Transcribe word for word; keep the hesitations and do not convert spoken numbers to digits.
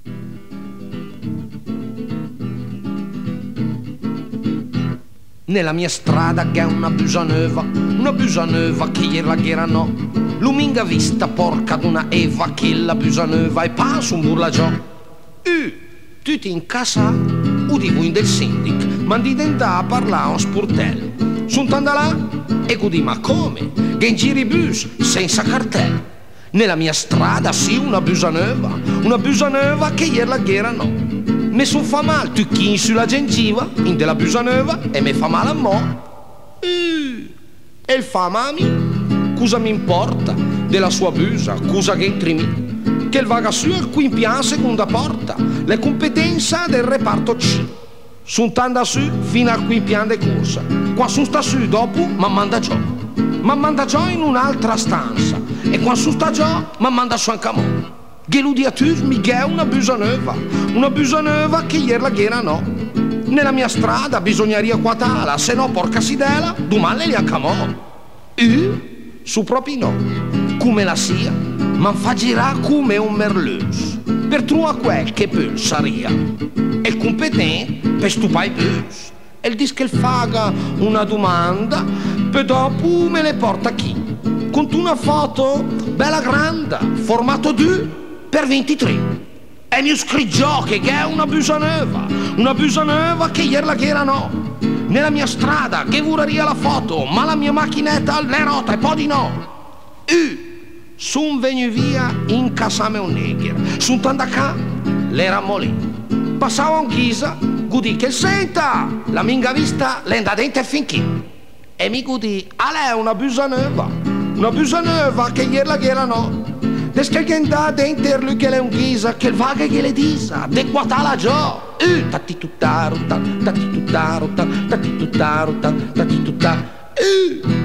Nella mia strada che è una busa nuova, una busa nuova che ieri la ghera no. Luminga vista porca d'una Eva che la busa nuova e passo un burlagiò. Uh, tutti in casa, udivo in del sindic, mandi dentà a parlare un sportello. Sont'anda là e cudì ma come? Che in giri bus senza cartello. Nella mia strada sì una busa nuova, una busa nuova che ieri la ghera no. Me son fa mal tucchin sulla gengiva in della busa nuova e me fa male a mo. Uh, e il fa mami, cosa mi importa della sua busa, cosa che entri mi? Che il vaga su al quimpian seconda porta, le competenze del reparto C. Son tanda su fino al quimpian de corsa. Qua son sta su dopo ma manda giò. Ma manda giò in un'altra stanza e qua son sta giò ma manda su anche a mo. Geludiatus mi è una busa nuova, una busa nuova che ieri la ghera no. Nella mia strada bisogneria quatala, se no porca sidela, domani li accamò. E su proprio no, come la sia, ma fa girare come un merlus. Per trovare quel che pensaria. E il competente per stupare i bus. E il dis che faga una domanda, poi dopo me le porta chi? Con una foto bella grande, formato due per ventitré. E mi scriggiò che è una busa nuova, una busa nuova che ieri la ghera no. Nella mia strada che vuraria la foto, ma la mia macchinetta le rota e poi di no. E son venu via in casa me un negher, son tandacà l'era molì. Passavo in ghisa, gudì che senta, la minga vista l'enda dente finché. E mi gudì, a lei una busa nuova, una busa nuova che ieri la ghera no. Des che genda denter lui che le un ghisa, che il vaga che le disa, de quatala giò. Uh, tatti tuttaruta, tatti tuttaruta, tatti tuttaruta, tatti tuttaruta. Uh.